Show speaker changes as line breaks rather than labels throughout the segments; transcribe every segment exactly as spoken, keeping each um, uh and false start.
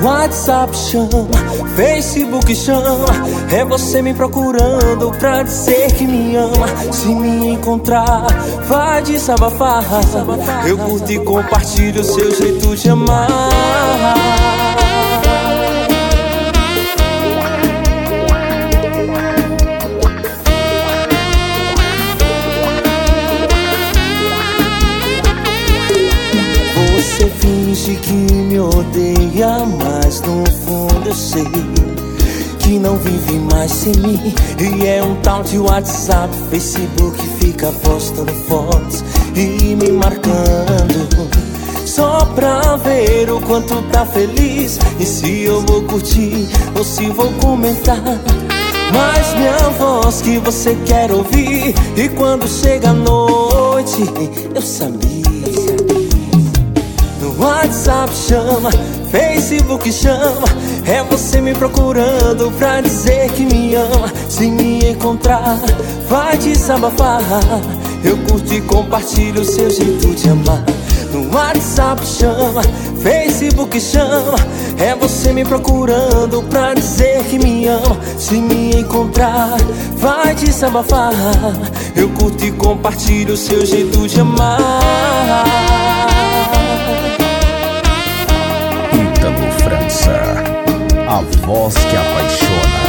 WhatsApp chama, Facebook chama, é você me procurando pra dizer que me ama. Se me encontrar, vai desabafar. Eu curto e compartilho o seu jeito de amar. Você finge que me odeia, mas no fundo eu sei que não vive mais sem mim. E é um tal de WhatsApp, Facebook, fica postando fotos e me marcando, só pra ver o quanto tá feliz e se eu vou curtir ou se vou comentar. Mas minha voz que você quer ouvir, e quando chega a noite eu sabia. WhatsApp chama, Facebook chama, é você me procurando pra dizer que me ama. Se me encontrar, vai desabafar. Eu curto e compartilho o seu jeito de amar. No WhatsApp chama, Facebook chama, é você me procurando pra dizer que me ama. Se me encontrar, vai desabafar. Eu curto e compartilho o seu jeito de amar.
A voz que apaixona.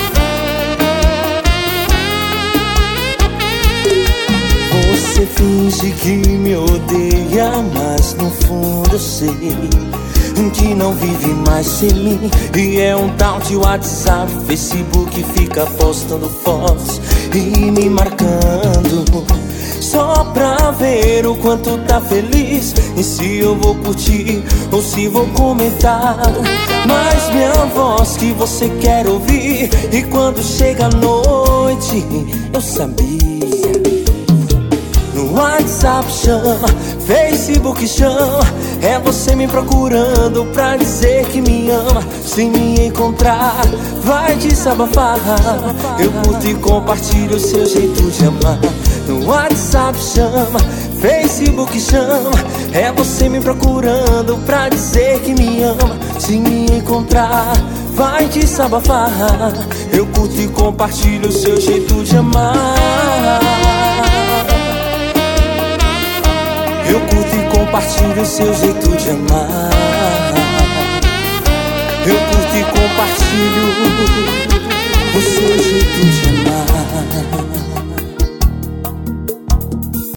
Você finge que me odeia, mas no fundo eu sei que não vive mais sem mim. E é um tal de WhatsApp, Facebook, fica postando fotos e me marcando, só pra ver o quanto tá feliz e se eu vou curtir ou se vou comentar. Mas minha voz que você quer ouvir, e quando chega a noite eu sabia. No WhatsApp chama, Facebook chama, é você me procurando pra dizer que me ama. Se me encontrar, vai desabafar. Eu curto e compartilho o seu jeito de amar. No WhatsApp chama, Facebook chama, é você me procurando pra dizer que me ama. Se me encontrar, vai desabafar. Eu curto e compartilho o seu jeito de amar. Eu curto e compartilho o seu jeito de amar. Eu curto e compartilho o seu jeito de amar.